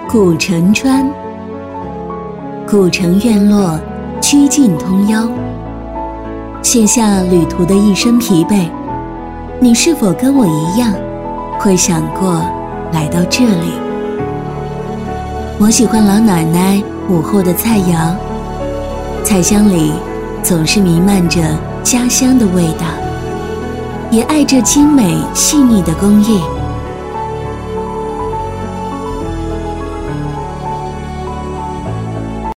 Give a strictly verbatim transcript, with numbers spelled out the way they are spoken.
古城川，古城院落，曲径通幽。卸下旅途的一身疲惫，你是否跟我一样，会想过来到这里？我喜欢老奶奶午后的菜肴，菜香里总是弥漫着家乡的味道，也爱这精美细腻的工艺。